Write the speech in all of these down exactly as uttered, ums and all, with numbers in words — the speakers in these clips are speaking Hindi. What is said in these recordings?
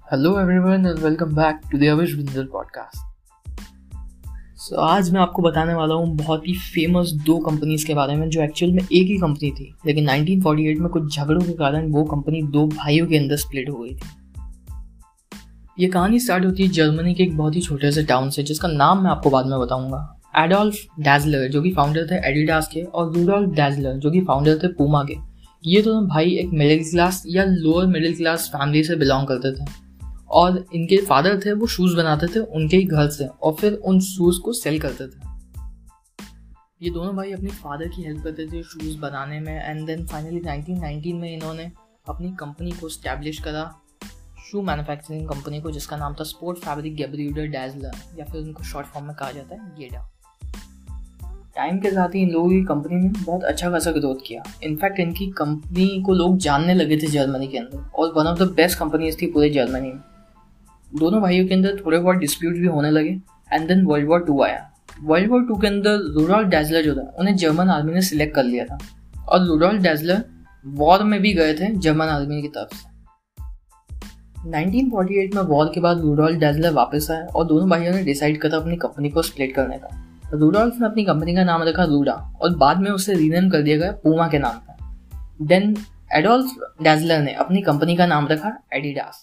Hello everyone and welcome back to the Avish Bindal podcast. So आज मैं आपको बताने वाला हूँ बहुत ही फेमस दो कंपनीज के बारे में जो एक्चुअल में एक ही कंपनी थी, लेकिन नाइनटीन फोर्टी एट में कुछ झगड़ों के कारण वो कंपनी दो भाइयों के अंदर स्प्लिट हो गई थी। ये कहानी स्टार्ट होती है जर्मनी के एक बहुत ही छोटे से टाउन से, जिसका नाम मैं आपको बाद में बताऊंगा। एडोल्फ डैजलर जो कि फाउंडर थे एडिडास के, और रूडोल्फ डैजलर जो कि फाउंडर थे पूमा के। ये दोनों भाई एक मिडिल क्लास या लोअर मिडिल क्लास फैमिली से बिलोंग करते थे, और इनके फादर थे वो शूज़ बनाते थे उनके ही घर से, और फिर उन शूज़ को सेल करते थे। ये दोनों भाई अपने फादर की हेल्प करते थे शूज़ बनाने में, and then finally nineteen nineteen में इन्होंने अपनी कंपनी को स्टैब्लिश करा, शू मैन्युफैक्चरिंग कंपनी को, जिसका नाम था स्पोर्ट फैब्रिक गैब्रिएडर डैजलर, या फिर उनको शॉर्ट फॉर्म में कहा जाता है गेडा। टाइम के साथ ही इन लोगों की कंपनी ने बहुत अच्छा खासा ग्रोथ किया। इनफैक्ट इनकी कंपनी को लोग जानने लगे थे जर्मनी के अंदर, और one of the best companies थी पूरे जर्मनी में। दोनों भाइयों के अंदर थोड़े बहुत डिस्प्यूट भी होने लगे, and then world war two आया। वर्ल्ड वॉर टू के अंदर रूडोल्फ डैजलर जो था उन्हें जर्मन आर्मी ने सिलेक्ट कर लिया था, और रूडोल्फ डैजलर वॉर में भी गए थे जर्मन आर्मी की तरफ से। नाइनटीन फोर्टी एट में वॉर के बाद रूडोल्फ डैजलर वापस आए, और दोनों भाइयों ने डिसाइड करा अपनी कंपनी को स्प्लिट करने का। रूडोल्फ ने अपनी कंपनी का नाम रखा रूडा, और बाद में उसे रीनेम कर दिया गया पूमा के नाम पर। देन एडोल्फ डैजलर ने अपनी कंपनी का नाम रखा एडिडास।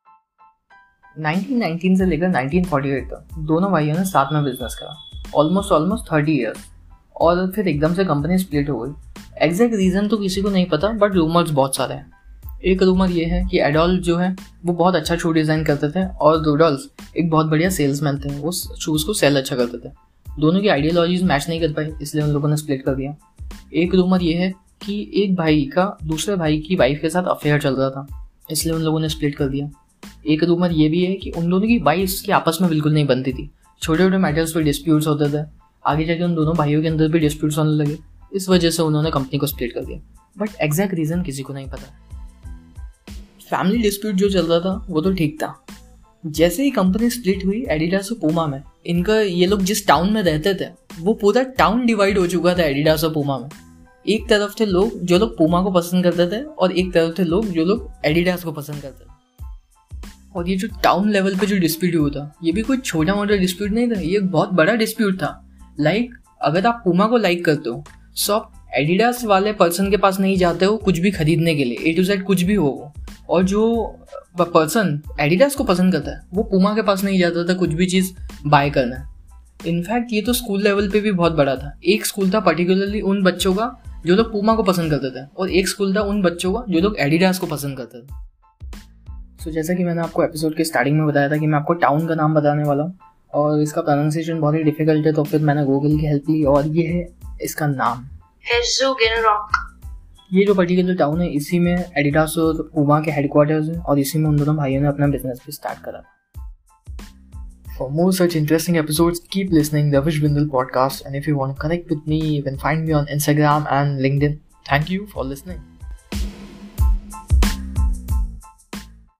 नाइनटीन नाइनटीन से लेकर नाइनटीन फोर्टी एट तक दोनों भाइयों ने साथ में बिजनेस करा, ऑलमोस्ट ऑलमोस्ट थर्टी ईयर्स, और फिर एकदम से कंपनी स्प्लिट हो गई। एग्जैक्ट रीज़न तो किसी को नहीं पता, बट रूमर्स बहुत सारे हैं। एक रूमर ये है कि एडोल्फ जो है वो बहुत अच्छा शू डिज़ाइन करते थे, और रूडोल्फ एक बहुत बढ़िया सेल्समैन थे, वो शूज़ को सेल अच्छा करते थे। दोनों की आइडियोलॉजीज मैच नहीं कर पाई, इसलिए उन लोगों ने स्प्लिट कर दिया। एक रूमर ये है कि एक भाई का दूसरे भाई की वाइफ के साथ अफेयर चल रहा था, इसलिए उन लोगों ने स्प्लिट कर दिया। एक रूमर ये भी है कि उन दोनों की वाइफ्स की आपस में बिल्कुल नहीं बनती थी, छोटे छोटे मैटर्स पे डिस्प्यूट्स होते थे। आगे जाके उन दोनों भाइयों के अंदर भी डिस्प्यूट्स होने लगे, इस वजह से उन्होंने कंपनी को स्प्लिट कर दिया, बट एग्जैक्ट रीज़न किसी को नहीं पता। फैमिली डिस्प्यूट जो चल रहा था वो तो ठीक था। जैसे ही कंपनी स्प्लिट हुई एडिडास और पूमा में, इनका ये लोग जिस टाउन में रहते थे वो पूरा टाउन डिवाइड हो चुका था एडिडास और पूमा में। एक तरफ थे लोग जो लोग पूमा को पसंद करते थे, और एक तरफ थे लोग जो लोग एडिडास को पसंद करते थे। और ये जो टाउन लेवल पे जो डिस्प्यूट हुआ था, ये भी कोई छोटा मोटा डिस्प्यूट नहीं था, ये एक बहुत बड़ा डिस्प्यूट था। लाइक like, अगर आप पूमा को लाइक करते हो, सो आप एडिडास वाले पर्सन के पास नहीं जाते हो कुछ भी खरीदने के लिए, ए टू जेड कुछ भी हो वो। और जो पर्सन एडिडास को पसंद करता है वो पूमा के पास नहीं जाता था कुछ भी चीज़ बाय करना है। इनफैक्ट ये तो स्कूल लेवल पे भी बहुत बड़ा था। एक स्कूल था पर्टिकुलरली उन बच्चों का जो लोग पूमा को पसंद करते थे, और एक स्कूल था उन बच्चों का जो लोग एडिडास को पसंद करते थे। सो so, जैसा कि मैंने आपको एपिसोड के स्टार्टिंग में बताया था कि मैं आपको टाउन का नाम बताने वाला हूँ, और इसका प्रोनाउंसिएशन बहुत ही डिफिकल्ट है, तो फिर मैंने गूगल की हेल्प ली, और ये है इसका नाम हेर्ज़ोगेनरॉक। ये जो पर्टिकुलर टाउन है इसी में एडिडास और पूमा के हेडक्वार्टर्स हैं, और इसी में उन दोनों भाइयों ने अपना बिजनेस भी स्टार्ट करा। For more such interesting episodes, keep listening the Avish Bindal podcast, and if you want to connect with me, you can find me on Instagram and LinkedIn. Thank you for listening.